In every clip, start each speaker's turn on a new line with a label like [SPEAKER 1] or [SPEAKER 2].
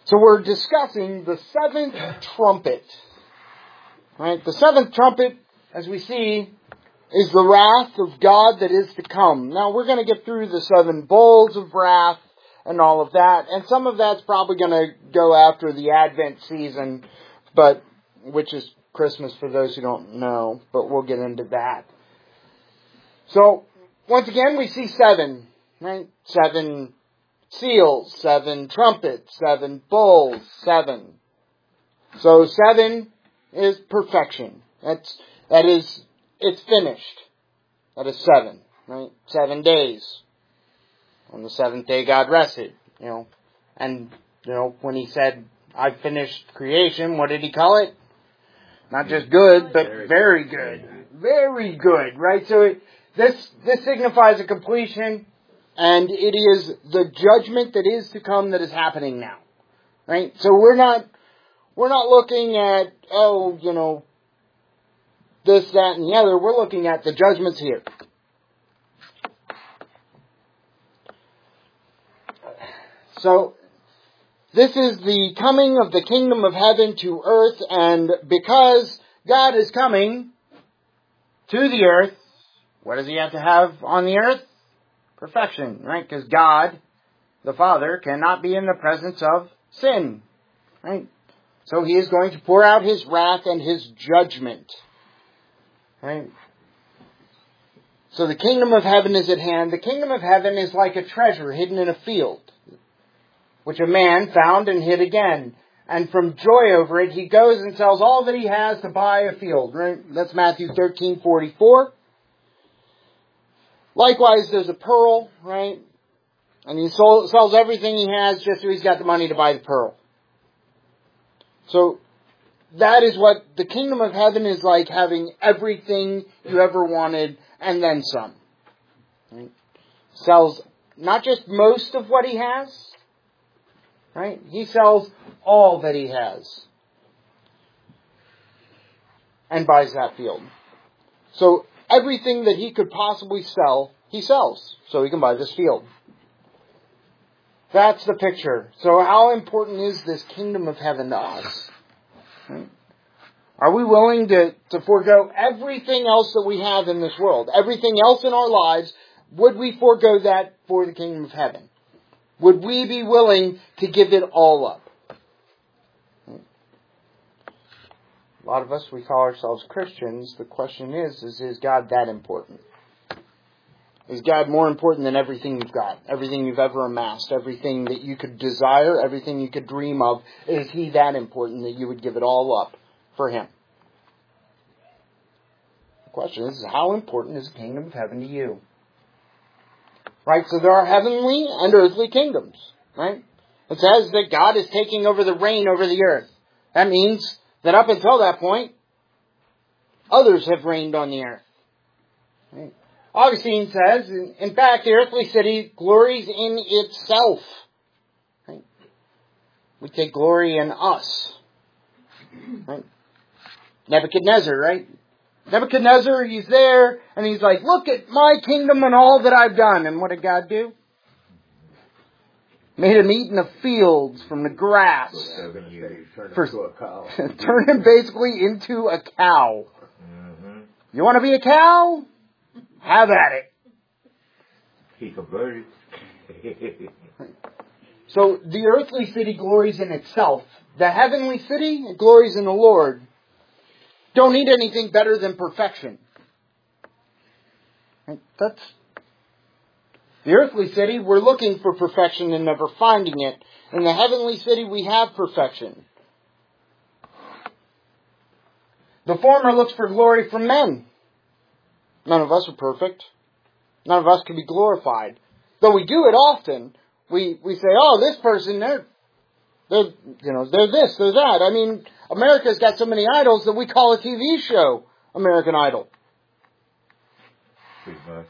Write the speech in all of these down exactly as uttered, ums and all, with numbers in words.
[SPEAKER 1] So we're discussing the seventh trumpet. Right? The seventh trumpet, as we see, is the wrath of God that is to come. Now, we're going to get through the seven bowls of wrath and all of that. And some of that's probably going to go after the Advent season, but which is Christmas for those who don't know. But we'll get into that. So, once again, we see seven. Right? Seven seals, seven trumpets, seven bowls, seven. So, seven is perfection. That's, that is, it's finished. That is seven, right? Seven days. On the seventh day, God rested, you know. And, you know, when he said, I've finished creation, what did he call it? Not just good, but very good. Very good, right? So it, this, this signifies a completion, and it is the judgment that is to come that is happening now, right? So we're not, We're not looking at, oh, you know, this, that, and the other. We're looking at the judgments here. So, this is the coming of the kingdom of heaven to earth, and because God is coming to the earth, what does he have to have on the earth? Perfection, right? Because God, the Father, cannot be in the presence of sin, right? So he is going to pour out his wrath and his judgment. Right? So the kingdom of heaven is at hand. The kingdom of heaven is like a treasure hidden in a field, which a man found and hid again. And from joy over it, he goes and sells all that he has to buy a field. Right? That's Matthew thirteen forty-four. Likewise, there's a pearl, right? And he sold, sells everything he has just so he's got the money to buy the pearl. So, that is what the kingdom of heaven is like, having everything you ever wanted and then some. Right? Sells not just most of what he has, right? He sells all that he has and buys that field. So, everything that he could possibly sell, he sells so he can buy this field. That's the picture. So how important is this kingdom of heaven to us? Right? Are we willing to, to forego everything else that we have in this world? Everything else in our lives, would we forego that for the kingdom of heaven? Would we be willing to give it all up? Right? A lot of us, we call ourselves Christians. The question is, is, is God that important? Is God more important than everything you've got? Everything you've ever amassed? Everything that you could desire? Everything you could dream of? Is he that important that you would give it all up for him? The question is, how important is the kingdom of heaven to you? Right? So there are heavenly and earthly kingdoms. Right? It says that God is taking over the reign over the earth. That means that up until that point, others have reigned on the earth. Right? Augustine says, in fact, the earthly city glories in itself. Right? We take glory in us. Right? Nebuchadnezzar, right? Nebuchadnezzar, he's there, and he's like, look at my kingdom and all that I've done. And what did God do? Made him eat in the fields from the grass.
[SPEAKER 2] Seven years, turn
[SPEAKER 1] For,
[SPEAKER 2] into a cow.
[SPEAKER 1] turn him basically into a cow.
[SPEAKER 2] Mm-hmm.
[SPEAKER 1] You want to be a cow? Have at it.
[SPEAKER 2] He converted.
[SPEAKER 1] So the earthly city glories in itself. The heavenly city glories in the Lord. Don't need anything better than perfection. That's the earthly city. We're looking for perfection and never finding it. In the heavenly city, we have perfection. The former looks for glory from men. None of us are perfect. None of us can be glorified. Though we do it often. We we say, oh, this person, they're, they're, you know, they're this, they're that. I mean, America's got so many idols that we call a T V show American Idol.
[SPEAKER 2] Pretty much.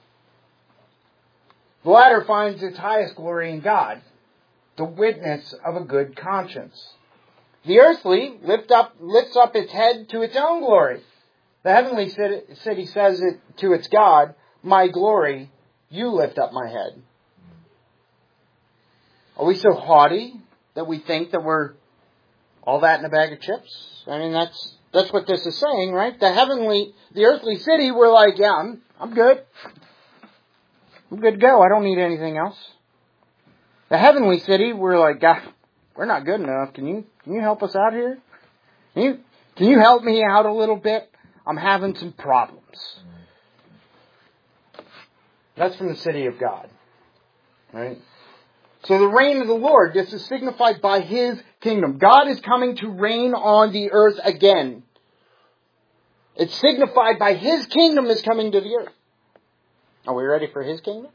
[SPEAKER 1] The latter finds its highest glory in God, the witness of a good conscience. The earthly lift up, lifts up its head to its own glory. The heavenly city says it to its God, my glory, you lift up my head. Are we so haughty that we think that we're all that in a bag of chips? I mean, that's that's what this is saying, right? The heavenly, the earthly city, we're like, yeah, I'm, I'm good. I'm good to go. I don't need anything else. The heavenly city, we're like, God, we're not good enough. Can you can you help us out here? Can you can you help me out a little bit? I'm having some problems. That's from the city of God, right? So the reign of the Lord, this is signified by His kingdom. God is coming to reign on the earth again. It's signified by His kingdom is coming to the earth. Are we ready for His kingdom?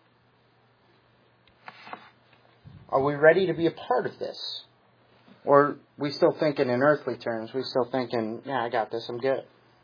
[SPEAKER 1] Are we ready to be a part of this? Or are we still thinking in earthly terms? We still thinking, yeah, I got this, I'm good.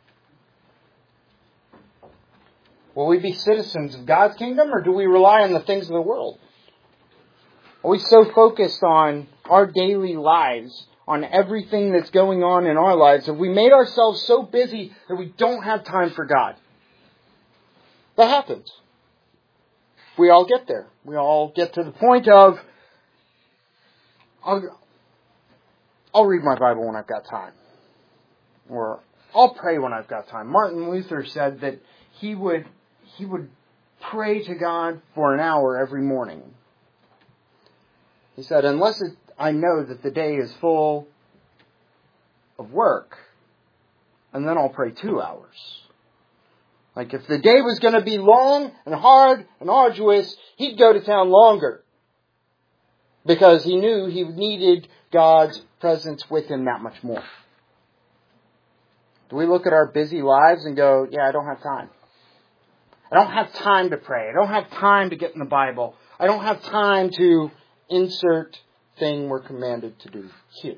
[SPEAKER 1] Will we be citizens of God's kingdom, or do we rely on the things of the world? Are we so focused on our daily lives, on everything that's going on in our lives, have we made ourselves so busy that we don't have time for God? That happens. We all get there. We all get to the point of, I'll, I'll read my Bible when I've got time. Or I'll pray when I've got time. Martin Luther said that he would he would pray to God for an hour every morning. He said, unless it, I know that the day is full of work, and then I'll pray two hours. Like if the day was going to be long and hard and arduous, he'd go to town longer. Because he knew he needed God's presence with him that much more. Do we look at our busy lives and go, yeah, I don't have time. I don't have time to pray. I don't have time to get in the Bible. I don't have time to insert thing we're commanded to do here.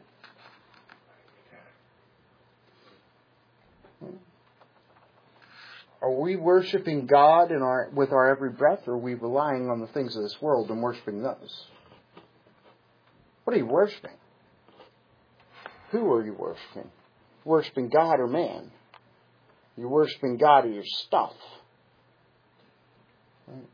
[SPEAKER 1] Are we worshiping God in our with our every breath, or are we relying on the things of this world and worshiping those? What are you worshiping? Who are you worshiping? Worshiping God or man? You're worshiping God or your stuff? Right.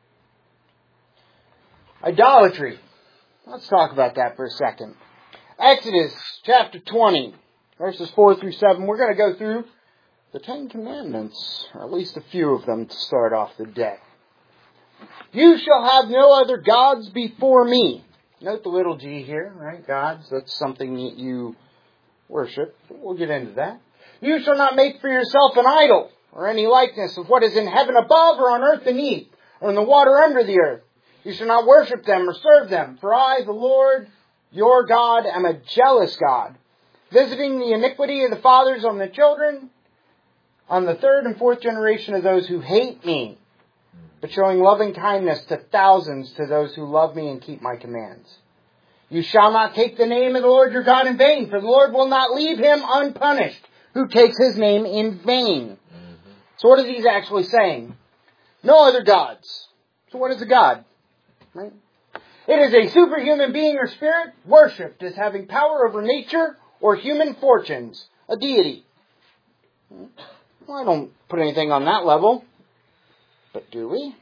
[SPEAKER 1] Idolatry. Let's talk about that for a second. Exodus chapter twenty, verses four through seven. We're going to go through the Ten Commandments, or at least a few of them to start off the day. You shall have no other gods before me. Note the little g here, right? Gods, that's something that you worship. We'll get into that. You shall not make for yourself an idol, or any likeness of what is in heaven above, or on earth beneath, or in the water under the earth. You shall not worship them or serve them, for I, the Lord, your God, am a jealous God, visiting the iniquity of the fathers on the children, on the third and fourth generation of those who hate me, but showing loving kindness to thousands to those who love me and keep my commands. You shall not take the name of the Lord your God in vain, for the Lord will not leave him unpunished who takes his name in vain. Mm-hmm. So what is he actually saying? No other gods. So what is a god? Right? It is a superhuman being or spirit worshipped as having power over nature or human fortunes. A deity. Well, I don't put anything on that level. But do we?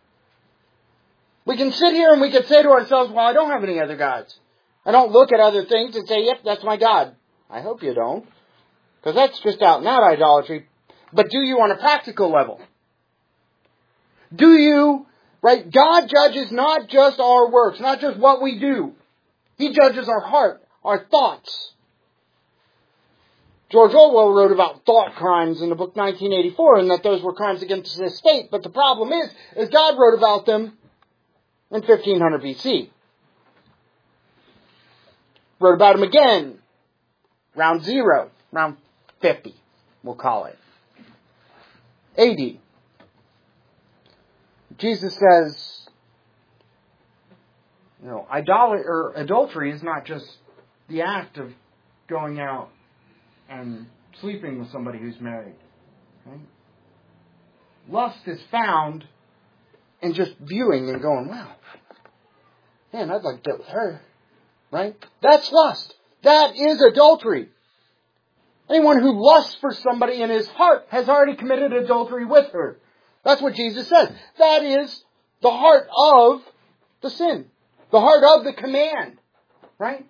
[SPEAKER 1] We can sit here and we can say to ourselves, well, I don't have any other gods. I don't look at other things and say, yep, that's my God. I hope you don't. Because that's just out and out idolatry. But do you on a practical level? Do you, right? God judges not just our works, not just what we do. He judges our heart, our thoughts. George Orwell wrote about thought crimes in the book nineteen eighty-four, and that those were crimes against the state. But the problem is, is God wrote about them in fifteen hundred B C. Wrote about them again, round zero, round fifty, we'll call it, A D. Jesus says, you know, idolatry or adultery is not just the act of going out and sleeping with somebody who's married. Right? Lust is found in just viewing and going, wow, man, I'd like to get with her. Right? That's lust. That is adultery. Anyone who lusts for somebody in his heart has already committed adultery with her. That's what Jesus says. That is the heart of the sin. The heart of the command. right?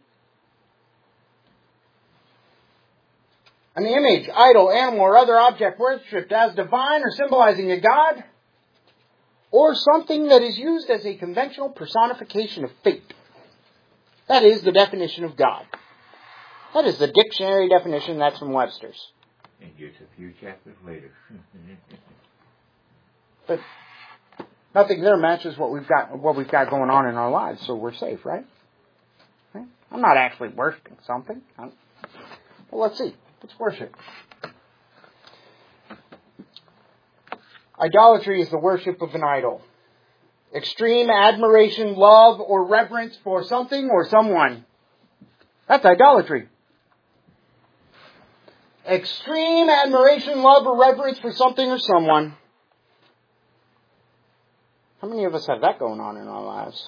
[SPEAKER 1] An image, idol, animal, or other object worshipped as divine or symbolizing a god, or something that is used as a conventional personification of fate. That is the definition of God. That is the dictionary definition. That's from Webster's.
[SPEAKER 2] And just a few chapters later.
[SPEAKER 1] But nothing there matches what we've got what we've got going on in our lives, so we're safe, right? right? I'm not actually worshiping something. I'm, well, let's see. Let's worship. Idolatry is the worship of an idol. Extreme admiration, love, or reverence for something or someone. That's idolatry. Extreme admiration, love, or reverence for something or someone. How many of us have that going on in our lives?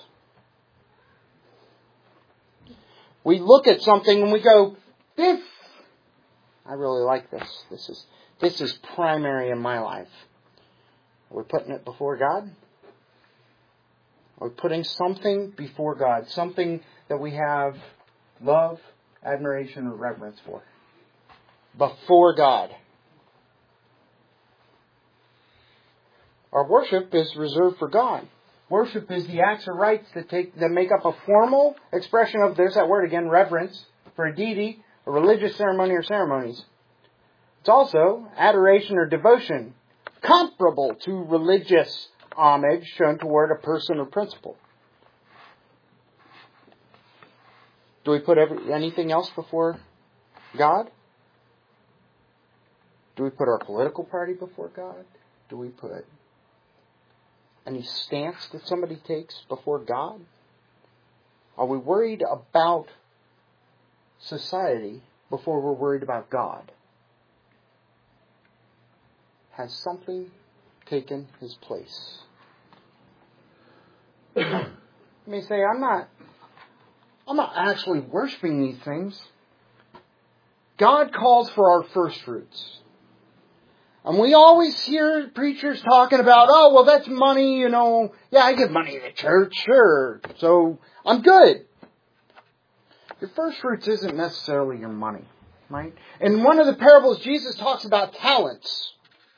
[SPEAKER 1] We look at something and we go, this, I really like this. This is, this is primary in my life. Are we putting it before God? Are we putting something before God? Something that we have love, admiration, or reverence for. Before God. Our worship is reserved for God. Worship is the acts or rites that take that make up a formal expression of, there's that word again, reverence for a deity, a religious ceremony or ceremonies. It's also adoration or devotion, comparable to religious homage shown toward a person or principle. Do we put every, anything else before God? Do we put our political party before God? Do we put any stance that somebody takes before God? Are we worried about society before we're worried about God? Has something taken his place? You may say, I'm not, I'm not actually worshiping these things. God calls for our first fruits. And we always hear preachers talking about, oh, well, that's money, you know. Yeah, I give money to the church, sure. So I'm good. Your first fruits isn't necessarily your money, right? In one of the parables, Jesus talks about talents.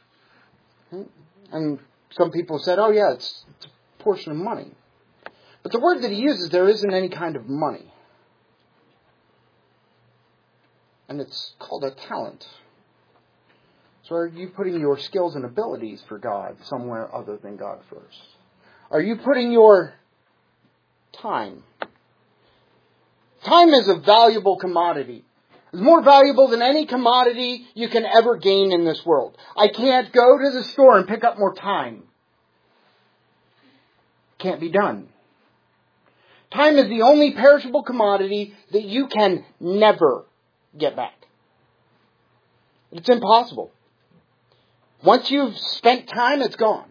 [SPEAKER 1] And some people said, oh, yeah, it's, it's a portion of money. But the word that he uses there isn't any kind of money. And it's called a talent. So are you putting your skills and abilities for God somewhere other than God first? Are you putting your time? Time is a valuable commodity. It's more valuable than any commodity you can ever gain in this world. I can't go to the store and pick up more time. Can't be done. Time is the only perishable commodity that you can never get back. It's impossible. Once you've spent time, it's gone.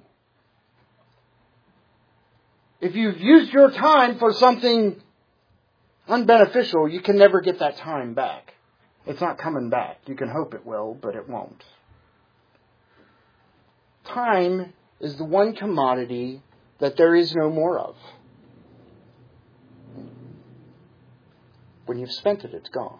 [SPEAKER 1] If you've used your time for something unbeneficial, you can never get that time back. It's not coming back. You can hope it will, but it won't. Time is the one commodity that there is no more of. When you've spent it, it's gone.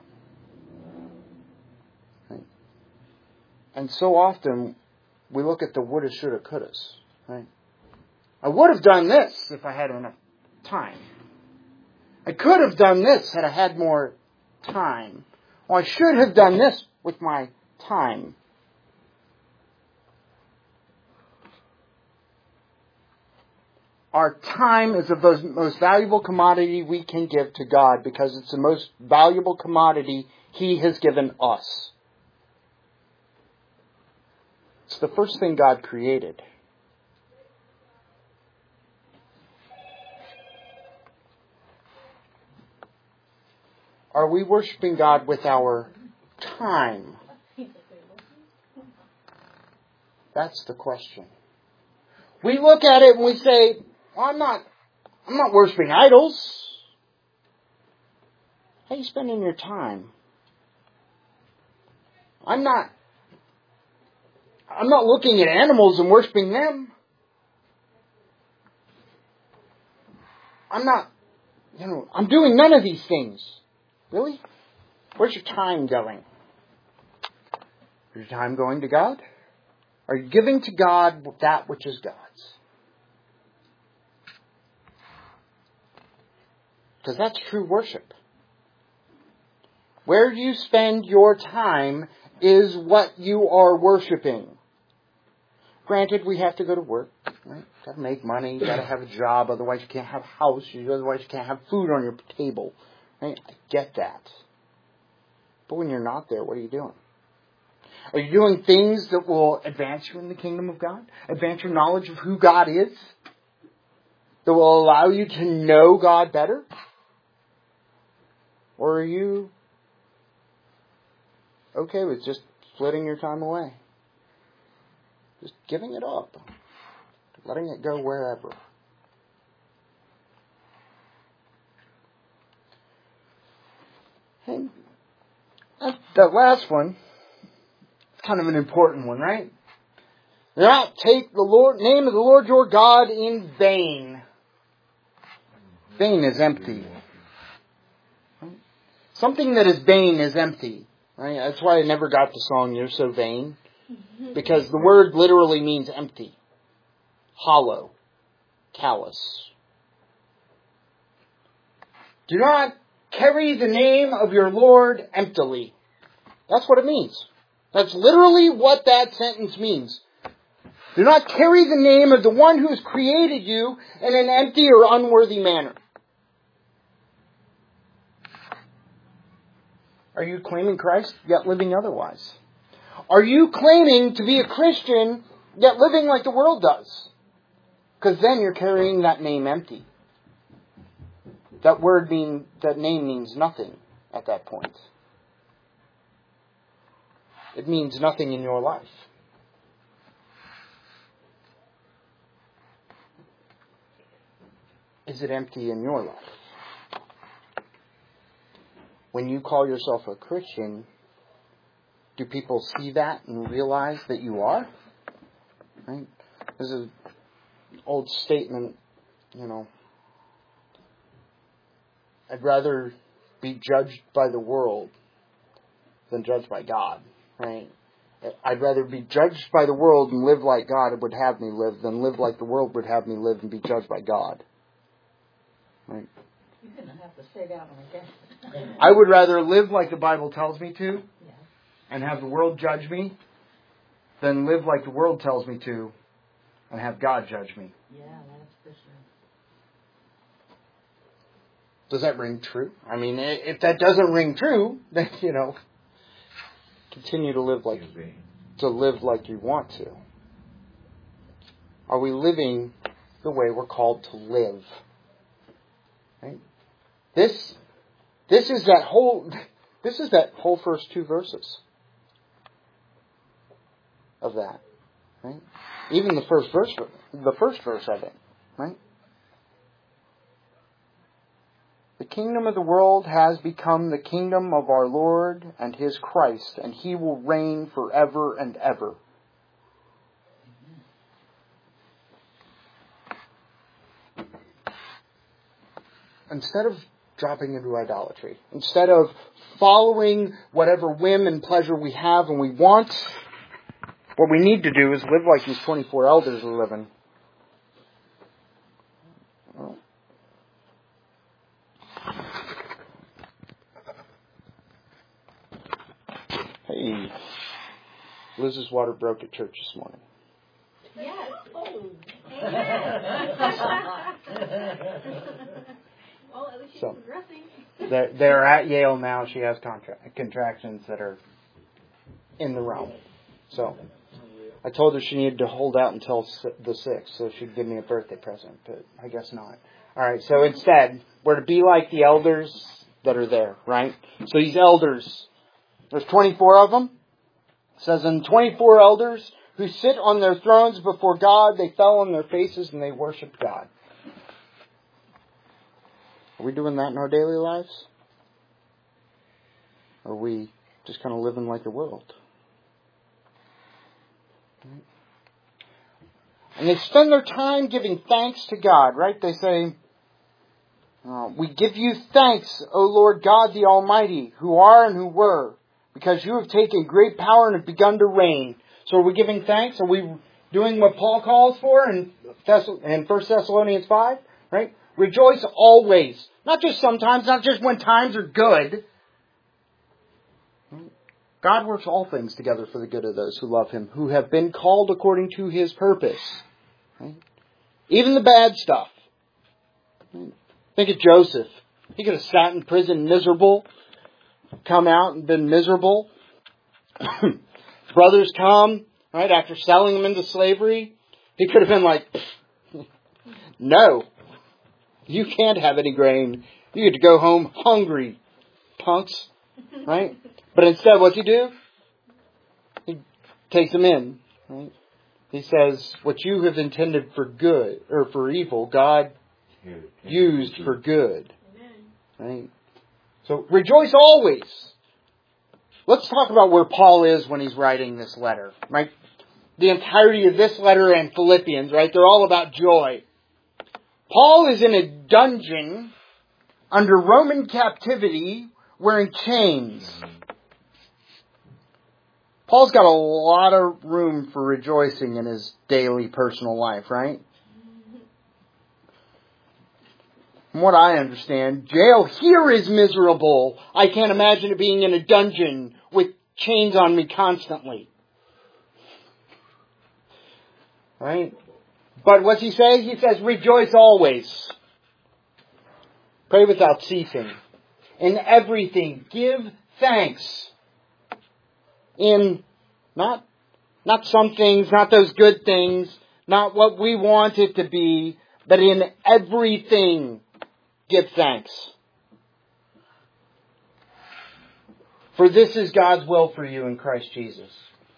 [SPEAKER 1] Right? And so often, we look at the woulda, shoulda, couldas. Right? I would have done this if I had enough time. I could have done this had I had more time. Or I should have done this with my time. Our time is the most valuable commodity we can give to God because it's the most valuable commodity He has given us. It's the first thing God created. Are we worshiping God with our time? That's the question. We look at it and we say, well, I'm not, I'm not worshiping idols. How are you spending your time? I'm not, I'm not looking at animals and worshiping them. I'm not you know, I'm doing none of these things. Really? Where's your time going? Is your time going to God? Are you giving to God that which is God's? Because that's true worship. Where you spend your time is what you are worshiping. Granted, we have to go to work, right? Got to make money, you got to have a job, otherwise you can't have a house, otherwise you can't have food on your table. Right? I get that. But when you're not there, what are you doing? Are you doing things that will advance you in the kingdom of God? Advance your knowledge of who God is? That will allow you to know God better? Or are you okay with just flitting your time away? Just giving it up. Letting it go wherever. And that last one, it's kind of an important one, right? Do not take the Lord, name of the Lord your God in vain. Vain is empty. Right? Something that is vain is empty. Right? That's why I never got the song, You're So Vain. Because the word literally means empty. Hollow. Callous. Do not carry the name of your Lord emptily. That's what it means. That's literally what that sentence means. Do not carry the name of the one who has created you in an empty or unworthy manner. Are you claiming Christ, yet living otherwise? Are you claiming to be a Christian, yet living like the world does? Because then you're carrying that name empty. That word mean, that name means nothing at that point. It means nothing in your life. Is it empty in your life? When you call yourself a Christian, do people see that and realize that you are? Right? There's an old statement, you know, I'd rather be judged by the world than judged by God. Right? I'd rather be judged by the world and live like God would have me live than live like the world would have me live and be judged by God. Right?
[SPEAKER 3] You're going to have to say that one again.
[SPEAKER 1] I would rather live like the Bible tells me to
[SPEAKER 3] Yeah.
[SPEAKER 1] and have the world judge me than live like the world tells me to and have God judge me.
[SPEAKER 3] Yeah, that's for sure.
[SPEAKER 1] Does that ring true? I mean, if that doesn't ring true, then, you know, continue to live like to live like you want to. Are we living the way we're called to live? Right? This, this is that whole, this is that whole first two verses of that. Right? Even the first verse, the first verse of it. Right? The kingdom of the world has become the kingdom of our Lord and His Christ, and He will reign forever and ever. Instead of dropping into idolatry, instead of following whatever whim and pleasure we have and we want, what we need to do is live like these twenty-four elders are living. Hey, Liz's water broke at church this morning.
[SPEAKER 3] Yes. Oh. Well, at least she's
[SPEAKER 1] So,
[SPEAKER 3] progressing.
[SPEAKER 1] They're, they're at Yale now. She has contra- contractions that are in the realm. So, I told her she needed to hold out until the sixth so she'd give me a birthday present, but I guess not. Alright, so instead, we're to be like the elders that are there, right? So these elders, there's twenty-four of them. It says, and twenty-four elders who sit on their thrones before God, they fell on their faces and they worshiped God. Are we doing that in our daily lives? Or are we just kind of living like the world? Right? And they spend their time giving thanks to God, right? They say, Uh, we give you thanks, O Lord God the Almighty, who are and who were, because you have taken great power and have begun to reign. So are we giving thanks? Are we doing what Paul calls for in, Thess- in First Thessalonians five? Right? Rejoice always. Not just sometimes, not just when times are good. God works all things together for the good of those who love Him, who have been called according to His purpose. Right? Even the bad stuff. Right? Think of Joseph. He could have sat in prison miserable, come out and been miserable. Brothers come, right, after selling him into slavery. He could have been like, no, you can't have any grain. You get to go home hungry, punks. Right? But instead, what's he do? He takes them in. Right? He says, what you have intended for good, or for evil, God used for good. Right? So rejoice always. Let's talk about where Paul is when he's writing this letter. Right? The entirety of this letter and Philippians, right? They're all about joy. Paul is in a dungeon under Roman captivity wearing chains. Paul's got a lot of room for rejoicing in his daily personal life, right? From what I understand, jail here is miserable. I can't imagine it being in a dungeon with chains on me constantly. Right? But what's he say? He says, rejoice always. Pray without ceasing. In everything, give thanks. In not, not some things, not those good things, not what we want it to be, but in everything, give thanks. For this is God's will for you in Christ Jesus.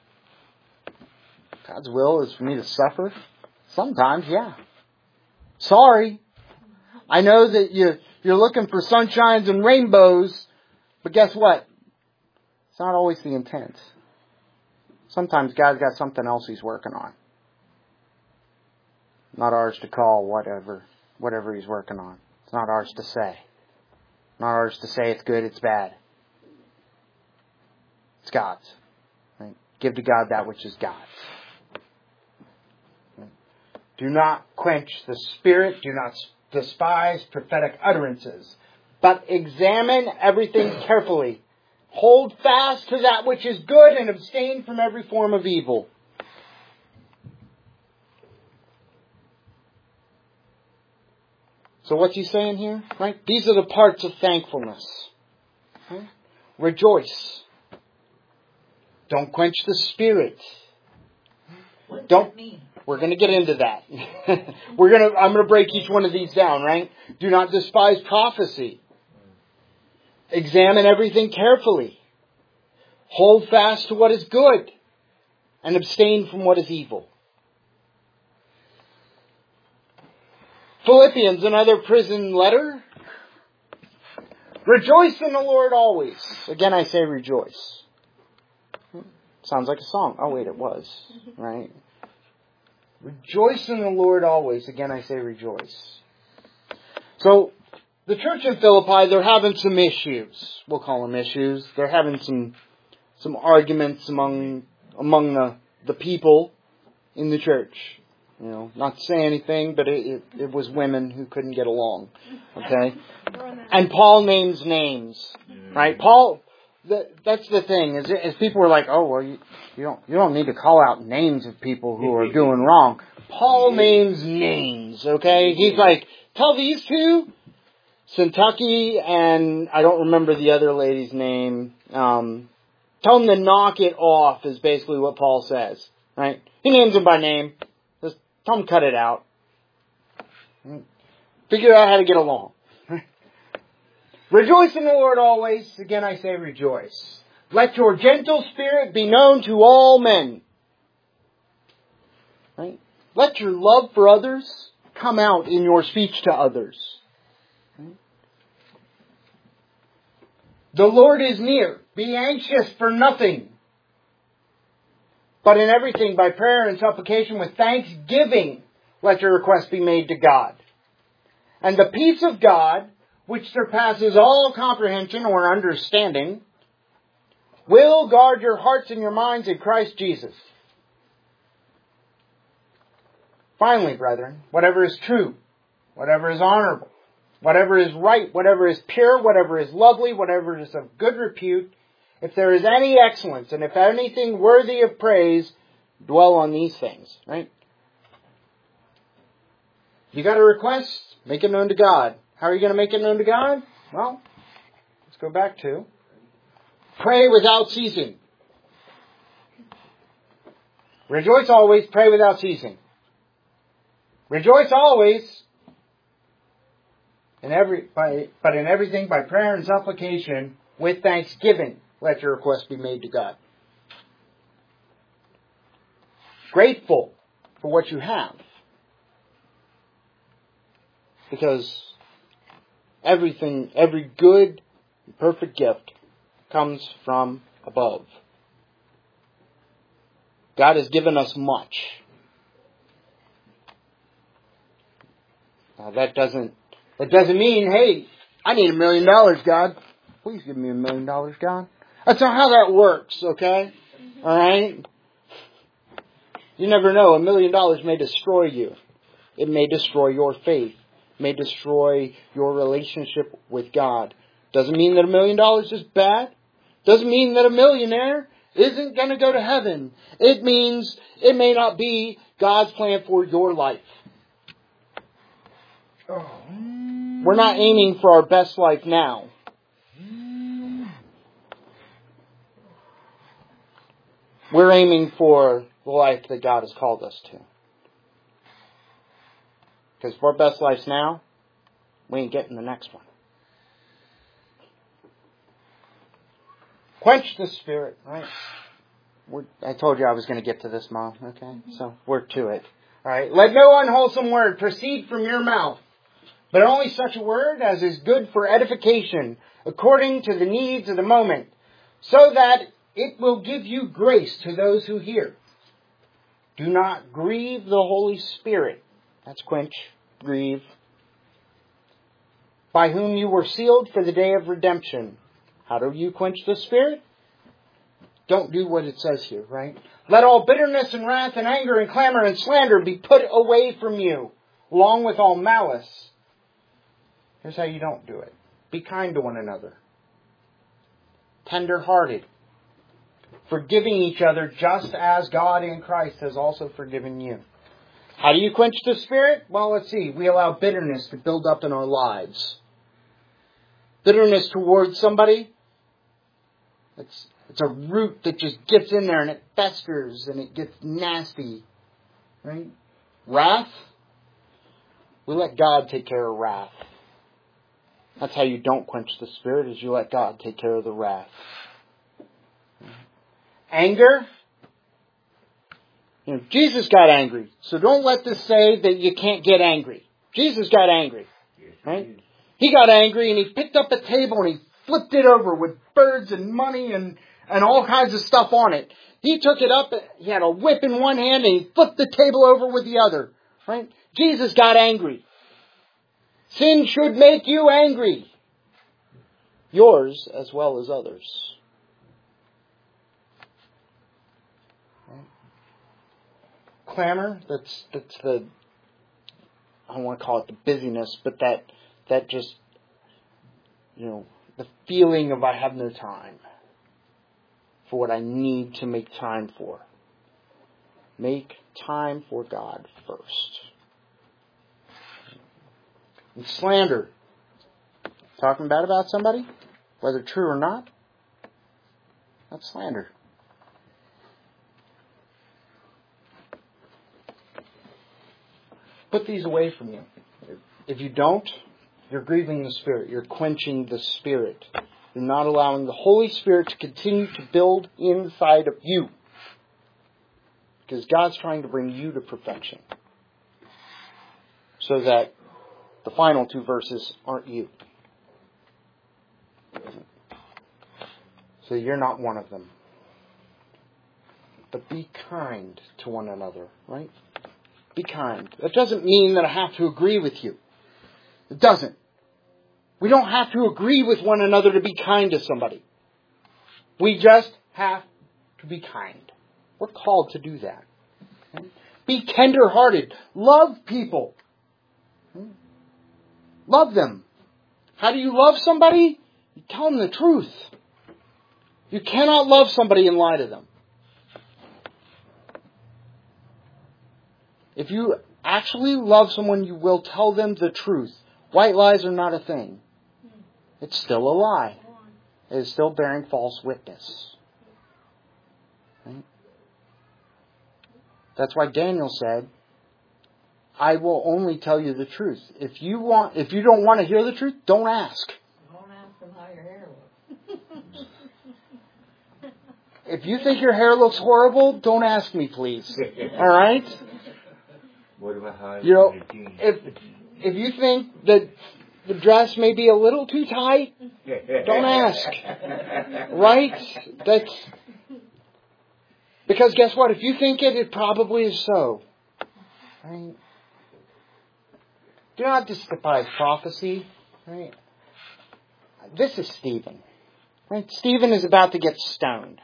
[SPEAKER 1] God's will is for me to suffer? Sometimes, yeah. Sorry. I know that you, you're looking for sunshines and rainbows, but guess what? It's not always the intent. Sometimes God's got something else He's working on. Not ours to call whatever, whatever He's working on. It's not ours to say. Not ours to say it's good, it's bad. It's God's. Right? Give to God that which is God's. Right? Do not quench the Spirit. Do not despise prophetic utterances. But examine everything carefully. Hold fast to that which is good and abstain from every form of evil. So what's he saying here? Right? These are the parts of thankfulness. Right? Rejoice. Don't quench the Spirit.
[SPEAKER 3] What does
[SPEAKER 1] Don't.
[SPEAKER 3] that mean?
[SPEAKER 1] We're going to get into that. We're going to. I'm going to break each one of these down. Right? Do not despise prophecy. Examine everything carefully. Hold fast to what is good, and abstain from what is evil. Philippians, another prison letter. Rejoice in the Lord always. Again, I say rejoice. Sounds like a song. Oh, wait, it was. Right? Rejoice in the Lord always. Again, I say rejoice. So, the church in Philippi, they're having some issues. We'll call them issues. They're having some some arguments among among the, the people in the church. You know, not to say anything, but it, it, it was women who couldn't get along. Okay? And Paul names names. Right? Paul, the, that's the thing, is, is people were like, oh, well, you, you don't you don't need to call out names of people who are doing wrong. Paul names names, okay? He's like, tell these two, Kentucky, and I don't remember the other lady's name. Um, tell them to knock it off is basically what Paul says, right? He names them by name. Just tell them cut it out. Figure out how to get along. Rejoice in the Lord always. Again, I say rejoice. Let your gentle spirit be known to all men. Right? Let your love for others come out in your speech to others. The Lord is near. Be anxious for nothing, but in everything by prayer and supplication with thanksgiving, let your requests be made to God. And the peace of God, which surpasses all comprehension or understanding, will guard your hearts and your minds in Christ Jesus. Finally, brethren, whatever is true, whatever is honorable, whatever is right, whatever is pure, whatever is lovely, whatever is of good repute, if there is any excellence, and if anything worthy of praise, dwell on these things, right? You got a request? Make it known to God. How are you going to make it known to God? Well, let's go back to pray without ceasing. Rejoice always, pray without ceasing. Rejoice always, in every, by, but in everything by prayer and supplication, with thanksgiving, let your requests be made to God. Grateful for what you have. Because everything, every good, perfect gift comes from above. God has given us much. Now that doesn't, that doesn't mean, hey, I need a million dollars, God. Please give me a million dollars, God. That's not how that works, okay? Alright? You never know. A million dollars may destroy you. It may destroy your faith. It may destroy your relationship with God. Doesn't mean that a million dollars is bad. Doesn't mean that a millionaire isn't going to go to heaven. It means it may not be God's plan for your life. We're not aiming for our best life now. We're aiming for the life that God has called us to. Because if our best life's now, we ain't getting the next one. Quench the Spirit, right? We're, I told you I was going to get to this, Mom. Okay, so we're to it. All right. Let no unwholesome word proceed from your mouth, but only such a word as is good for edification, according to the needs of the moment, so that it will give you grace to those who hear. Do not grieve the Holy Spirit. That's quench, grieve. By whom you were sealed for the day of redemption. How do you quench the Spirit? Don't do what it says here, right? Let all bitterness and wrath and anger and clamor and slander be put away from you, along with all malice. Here's how you don't do it. Be kind to one another. Tender-hearted. Forgiving each other just as God in Christ has also forgiven you. How do you quench the Spirit? Well, let's see. We allow bitterness to build up in our lives. Bitterness towards somebody. It's, it's a root that just gets in there and it festers and it gets nasty. Right? Wrath. We let God take care of wrath. That's how you don't quench the Spirit, is you let God take care of the wrath. Anger. You know, Jesus got angry. So don't let this say that you can't get angry. Jesus got angry. Right? He got angry and he picked up a table and he flipped it over with birds and money and, and all kinds of stuff on it. He took it up, he had a whip in one hand and he flipped the table over with the other. Right? Jesus got angry. Sin should make you angry. Yours as well as others. Right? Clamor, that's that's the, I don't want to call it the busyness, but that that just, you know, the feeling of I have no time for what I need to make time for. Make time for God first. And slander. Talking bad about somebody, whether true or not, that's slander. Put these away from you. If you don't, you're grieving the Spirit. You're quenching the Spirit. You're not allowing the Holy Spirit to continue to build inside of you. Because God's trying to bring you to perfection. So that the final two verses aren't you. So you're not one of them. But be kind to one another, right? Be kind. That doesn't mean that I have to agree with you. It doesn't. We don't have to agree with one another to be kind to somebody. We just have to be kind. We're called to do that. Okay? Be tender-hearted. Love people. Love them. How do you love somebody? You tell them the truth. You cannot love somebody and lie to them. If you actually love someone, you will tell them the truth. White lies are not a thing. It's still a lie. It is still bearing false witness. Right? That's why Daniel said, I will only tell you the truth. If you want, if you don't want to hear the truth, don't ask.
[SPEAKER 3] Don't ask them how your hair looks.
[SPEAKER 1] If you think your hair looks horrible, don't ask me, please. All right?
[SPEAKER 2] What about how
[SPEAKER 1] You know, if if you think that the dress may be a little too tight, don't ask. Right? That's because guess what? If you think it, it probably is so. Right? Do not despise prophecy. Right? This is Stephen. Right? Stephen is about to get stoned.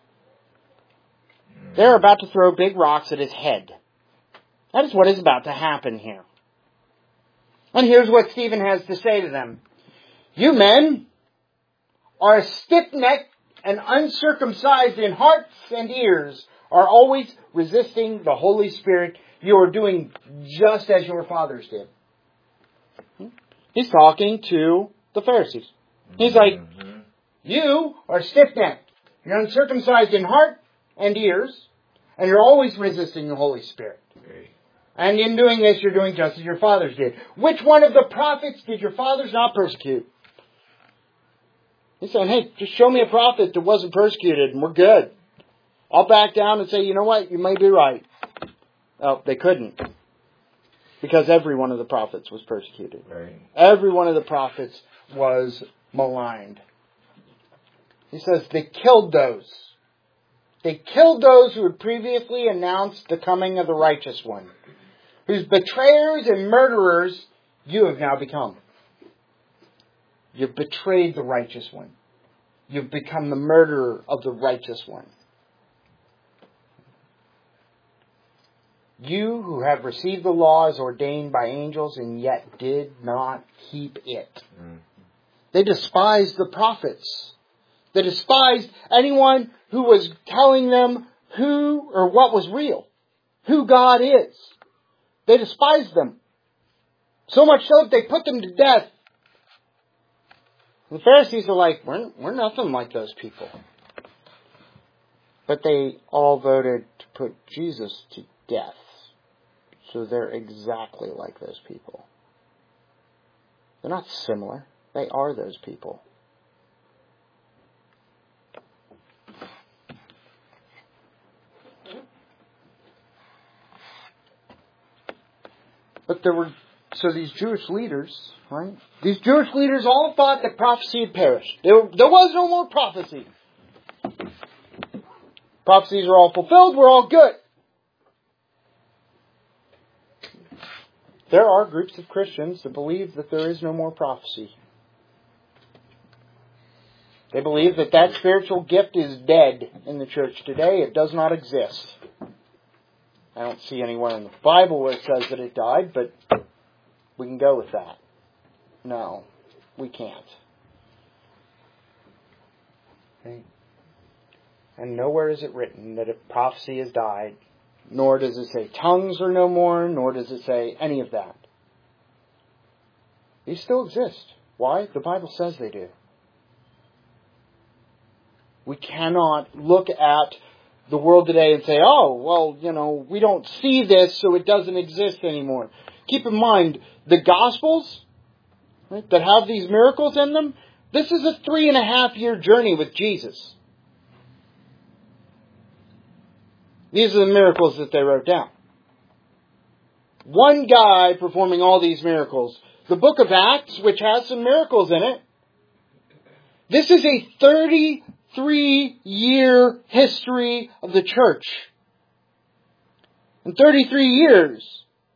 [SPEAKER 1] They're about to throw big rocks at his head. That is what is about to happen here. And here's what Stephen has to say to them. You men are stiff-necked and uncircumcised in hearts and ears, are always resisting the Holy Spirit. You are doing just as your fathers did. He's talking to the Pharisees. He's like, you are stiff-necked. You're uncircumcised in heart and ears, and you're always resisting the Holy Spirit. And in doing this, you're doing just as your fathers did. Which one of the prophets did your fathers not persecute? He's saying, hey, just show me a prophet that wasn't persecuted and we're good. I'll back down and say, you know what, you may be right. Oh, they couldn't. Because every one of the prophets was persecuted.
[SPEAKER 2] Right.
[SPEAKER 1] Every one of the prophets was maligned. He says they killed those. They killed those who had previously announced the coming of the righteous one, whose betrayers and murderers you have now become. You've betrayed the righteous one. You've become the murderer of the righteous one. You who have received the law as ordained by angels and yet did not keep it. Mm. They despised the prophets. They despised anyone who was telling them who or what was real, who God is. They despised them. So much so that they put them to death. The Pharisees are like, we're, we're nothing like those people. But they all voted to put Jesus to death. So they're exactly like those people. They're not similar. They are those people. But there were, so these Jewish leaders, right? These Jewish leaders all thought that prophecy had perished. There, there was no more prophecy. Prophecies are all fulfilled. We're all good. There are groups of Christians that believe that there is no more prophecy. They believe that that spiritual gift is dead in the church today. It does not exist. I don't see anywhere in the Bible where it says that it died, but we can go with that. No, we can't. Okay. And nowhere is it written that if prophecy has died, nor does it say tongues are no more, nor does it say any of that. These still exist. Why? The Bible says they do. We cannot look at the world today and say, oh, well, you know, we don't see this, so it doesn't exist anymore. Keep in mind, the Gospels, right, that have these miracles in them, this is a three and a half year journey with Jesus. These are the miracles that they wrote down. One guy performing all these miracles. The book of Acts, which has some miracles in it, this is a thirty-three year history of the church. In thirty-three years,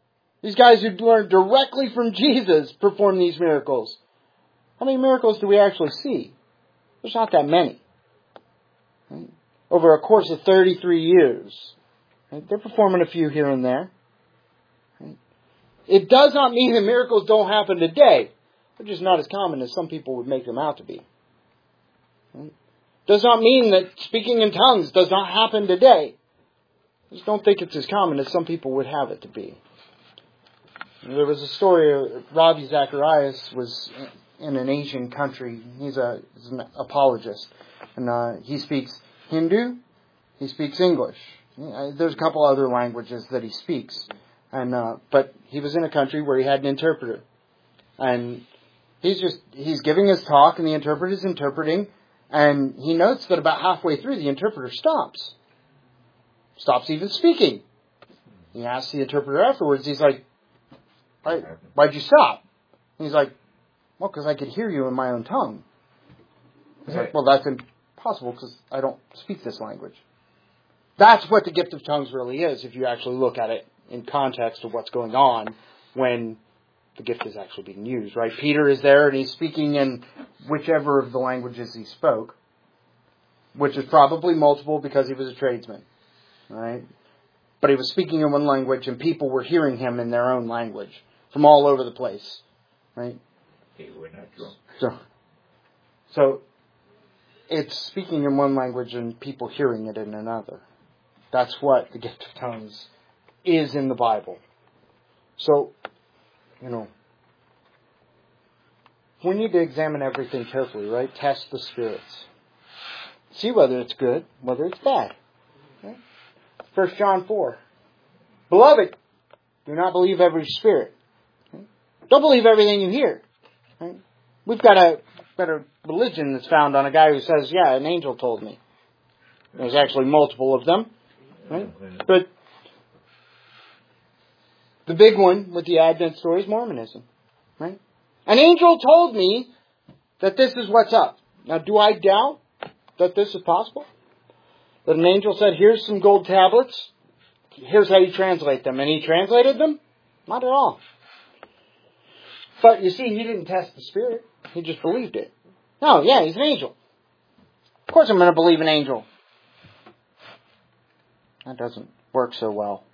[SPEAKER 1] These guys who learned directly from Jesus perform these miracles. How many miracles do we actually see? There's not that many. Right? Over a course of thirty-three years. Right? They're performing a few here and there. Right? It does not mean that miracles don't happen today. They're just not as common as some people would make them out to be. Right? Does not mean that speaking in tongues does not happen today. I just don't think it's as common as some people would have it to be. There was a story of Ravi Zacharias was in an Asian country. He's, a, he's an apologist. And uh, he speaks Hindu. He speaks English. There's a couple other languages that he speaks. And uh, but he was in a country where he had an interpreter. And he's just he's giving his talk and the interpreter's interpreting. And he notes that about halfway through the interpreter stops. Stops even speaking. He asks the interpreter afterwards, he's like, Why, why'd you stop? And he's like, well, because I could hear you in my own tongue. He's like, well, that's impossible because I don't speak this language. That's what the gift of tongues really is if you actually look at it in context of what's going on when the gift is actually being used, right? Peter is there and he's speaking in whichever of the languages he spoke, which is probably multiple because he was a tradesman, right? But he was speaking in one language and people were hearing him in their own language from all over the place, right?
[SPEAKER 2] They were not drunk.
[SPEAKER 1] So, so it's speaking in one language and people hearing it in another. That's what the gift of tongues is in the Bible. So, you know, we need to examine everything carefully, right? Test the spirits. See whether it's good, whether it's bad. Okay? First John four. Beloved, do not believe every spirit. Okay? Don't believe everything you hear. Right? We've got a, got a religion that's found on a guy who says, yeah, an angel told me. There's actually multiple of them. Right? But the big one with the Advent story is Mormonism. Right? An angel told me that this is what's up. Now, do I doubt that this is possible? That an angel said, here's some gold tablets. Here's how you translate them. And he translated them? Not at all. But you see, he didn't test the spirit. He just believed it. No, yeah, he's an angel. Of course I'm going to believe an angel. That doesn't work so well.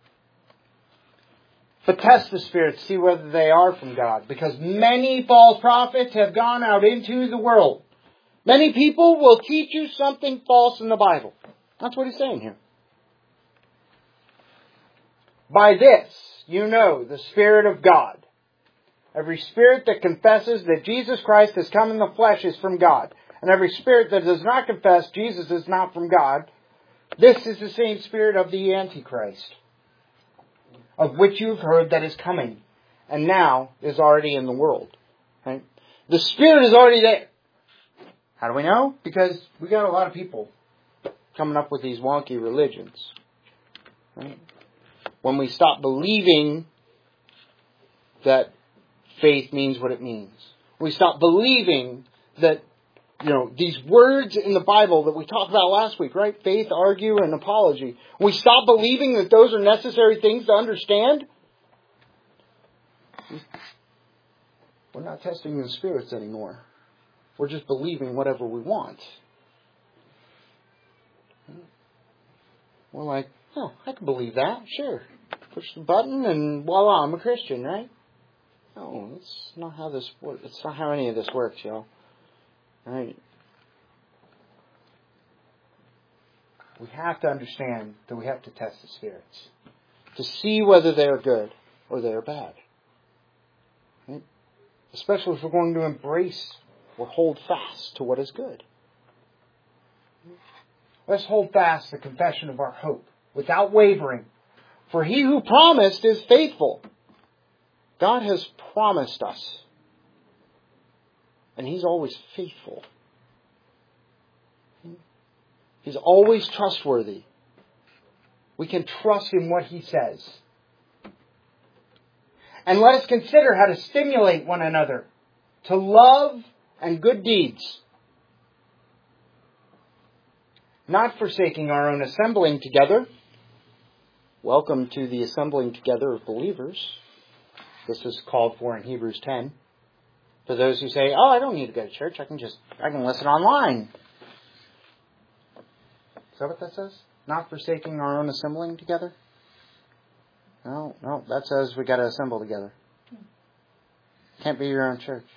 [SPEAKER 1] But test the spirits, see whether they are from God. Because many false prophets have gone out into the world. Many people will teach you something false in the Bible. That's what he's saying here. By this, you know the Spirit of God. Every spirit that confesses that Jesus Christ has come in the flesh is from God. And every spirit that does not confess Jesus is not from God. This is the same spirit of the Antichrist, of which you've heard that is coming, and now is already in the world. Right? The Spirit is already there. How do we know? Because we got a lot of people coming up with these wonky religions. Right? When we stop believing that faith means what it means. We stop believing that, you know, these words in the Bible that we talked about last week, right? Faith, argue, and apology. We stop believing that those are necessary things to understand. We're not testing the spirits anymore. We're just believing whatever we want. We're like, oh, I can believe that. Sure. Push the button and voila, I'm a Christian, right? No, that's not how this works. It's not how any of this works, y'all. Right? We have to understand that we have to test the spirits to see whether they are good or they are bad. Right? Especially if we're going to embrace or hold fast to what is good. Let's hold fast the confession of our hope without wavering. For he who promised is faithful. God has promised us. And he's always faithful. He's always trustworthy. We can trust in what he says. And let us consider how to stimulate one another to love and good deeds, not forsaking our own assembling together. Welcome to the assembling together of believers. This is called for in Hebrews ten. For those who say, oh, I don't need to go to church. I can just, I can listen online. Is that what that says? Not forsaking our own assembling together? No, no. That says we got to assemble together. Can't be your own church.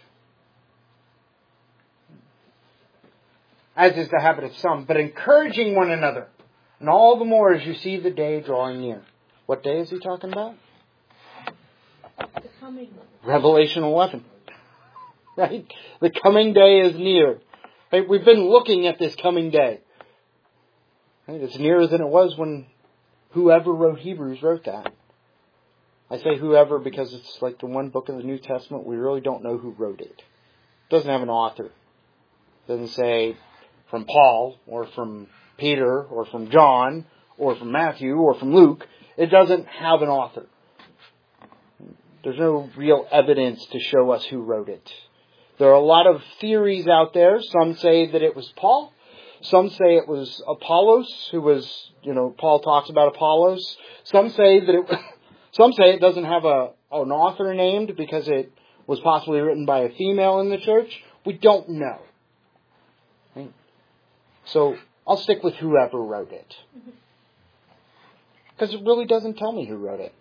[SPEAKER 1] As is the habit of some, but encouraging one another. And all the more as you see the day drawing near. What day is he talking about?
[SPEAKER 3] The coming.
[SPEAKER 1] Revelation eleven. Right? The coming day is near. Right? We've been looking at this coming day. Right? It's nearer than it was when whoever wrote Hebrews wrote that. I say whoever because it's like the one book of the New Testament we really don't know who wrote it. It doesn't have an author. It doesn't say from Paul or from Peter or from John or from Matthew or from Luke. It doesn't have an author. There's no real evidence to show us who wrote it. There are a lot of theories out there. Some say that it was Paul. Some say it was Apollos, who was, you know, Paul talks about Apollos. Some say that it, some say it doesn't have a an author named because it was possibly written by a female in the church. We don't know. Right? So I'll stick with whoever wrote it. Because it really doesn't tell me who wrote it.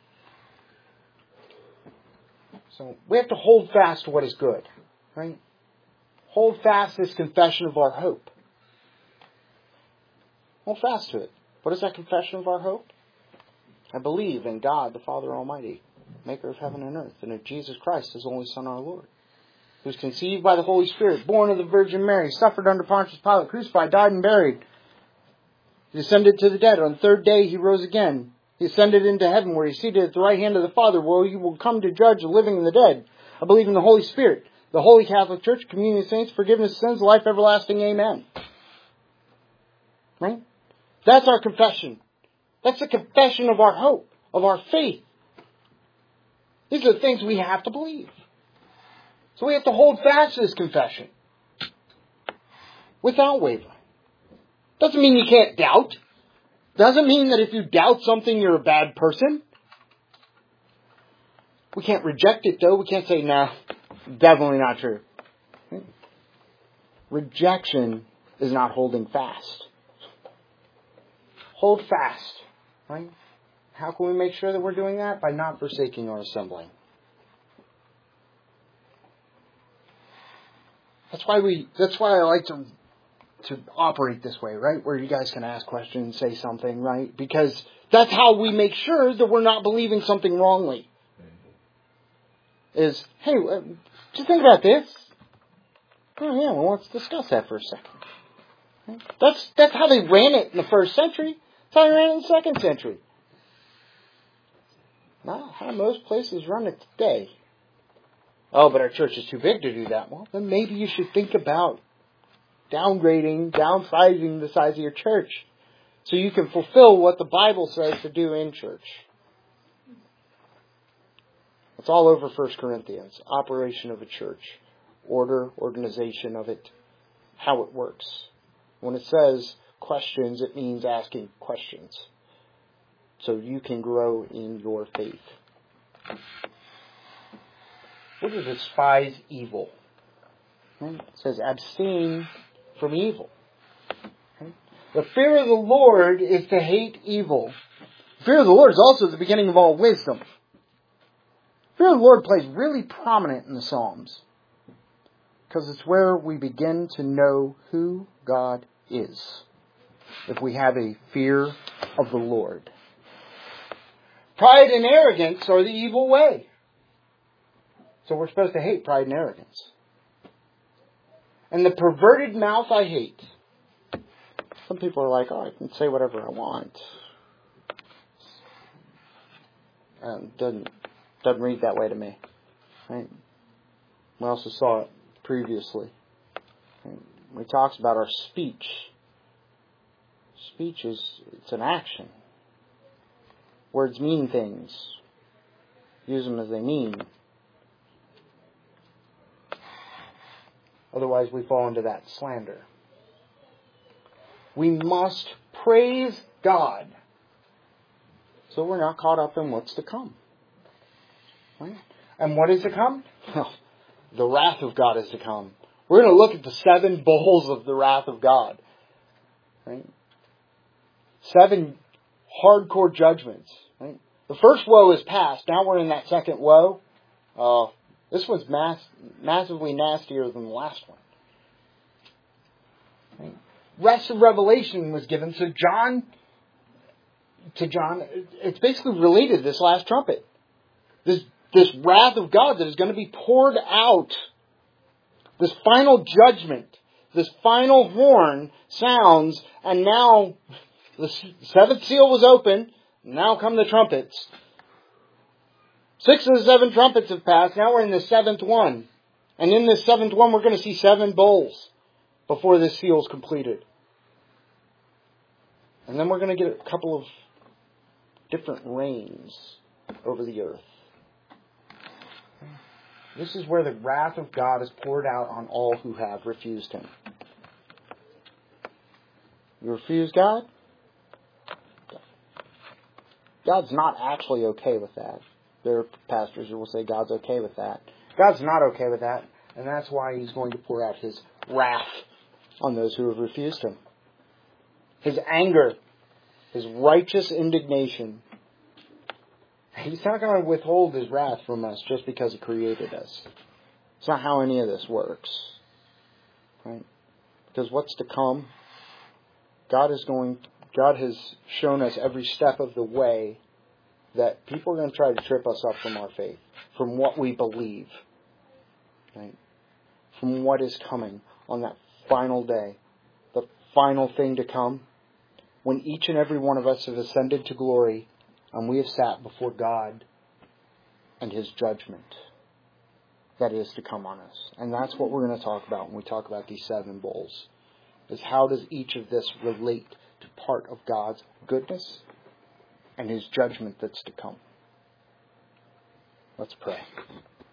[SPEAKER 1] So we have to hold fast to what is good. Right? Hold fast this confession of our hope. Hold fast to it. What is that confession of our hope? I believe in God, the Father Almighty, maker of heaven and earth, and in Jesus Christ, His only Son, our Lord, who was conceived by the Holy Spirit, born of the Virgin Mary, suffered under Pontius Pilate, crucified, died, and buried. He descended to the dead. On the third day, He rose again. He ascended into heaven, where He is seated at the right hand of the Father, where He will come to judge the living and the dead. I believe in the Holy Spirit, the Holy Catholic Church, communion of saints, forgiveness of sins, life everlasting. Amen. Right? That's our confession. That's the confession of our hope, of our faith. These are the things we have to believe. So we have to hold fast to this confession without wavering. Doesn't mean you can't doubt. Doesn't mean that if you doubt something, you're a bad person. We can't reject it, though. We can't say, nah, definitely not true. Rejection is not holding fast. Hold fast. Right? How can we make sure that we're doing that? By not forsaking our assembling. That's why we. That's why I like to to operate this way, right? Where you guys can ask questions, say something, right? Because that's how we make sure that we're not believing something wrongly. Is, hey, uh, just think about this. Oh yeah, well let's discuss that for a second. Right? That's that's how they ran it in the first century. That's how they ran it in the second century. Not how most places run it today. Oh, but our church is too big to do that. Well, then maybe you should think about downgrading, downsizing the size of your church so you can fulfill what the Bible says to do in church. It's all over First Corinthians. Operation of a church. Order, organization of it. How it works. When it says questions, it means asking questions. So you can grow in your faith. What is despise evil? It says abstain from evil. The fear of the Lord is to hate evil. The fear of the Lord is also the beginning of all wisdom. The fear of the Lord plays really prominent in the Psalms. Because it's where we begin to know who God is. If we have a fear of the Lord. Pride and arrogance are the evil way. So we're supposed to hate pride and arrogance. And the perverted mouth I hate. Some people are like, oh, I can say whatever I want. And doesn't doesn't read that way to me. Right? We also saw it previously. Right? When he talks about our speech. Speech is it's an action. Words mean things. Use them as they mean. Otherwise we fall into that slander. We must praise God so we're not caught up in what's to come. Right? And what is to come? Well, the wrath of God is to come. We're going to look at the seven bowls of the wrath of God. Right? Seven hardcore judgments. Right? The first woe is past. Now we're in that second woe. Uh, this one's mass, massively nastier than the last one. Right? Rest of Revelation was given. So John, to John, it's basically related to this last trumpet. This, this wrath of God that is going to be poured out. This final judgment. This final horn sounds, and now the seventh seal was open. Now come the trumpets. Six of the seven trumpets have passed. Now we're in the seventh one. And in this seventh one, we're going to see seven bowls before this seal is completed. And then we're going to get a couple of different rains over the earth. This is where the wrath of God is poured out on all who have refused Him. You refuse God? God's not actually okay with that. There are pastors who will say God's okay with that. God's not okay with that. And that's why He's going to pour out His wrath on those who have refused Him. His anger, His righteous indignation. He's not going to withhold His wrath from us just because He created us. It's not how any of this works. Right? Because what's to come, God is going, God has shown us every step of the way that people are going to try to trip us up from our faith, from what we believe, right? From what is coming on that final day, the final thing to come, when each and every one of us have ascended to glory and we have sat before God and His judgment that is to come on us. And that's what we're going to talk about when we talk about these seven bowls, is how does each of this relate to part of God's goodness and His judgment that's to come. Let's pray.